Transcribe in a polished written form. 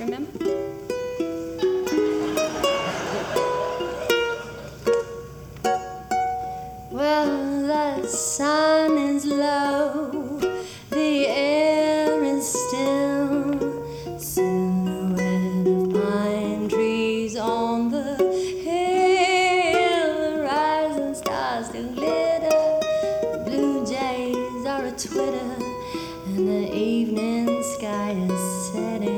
remember? Well, the sun is low, the air is still, silhouette of pine trees on the hill, the rising stars still glitter, the blue jays are a twitter, and the evening sky is setting.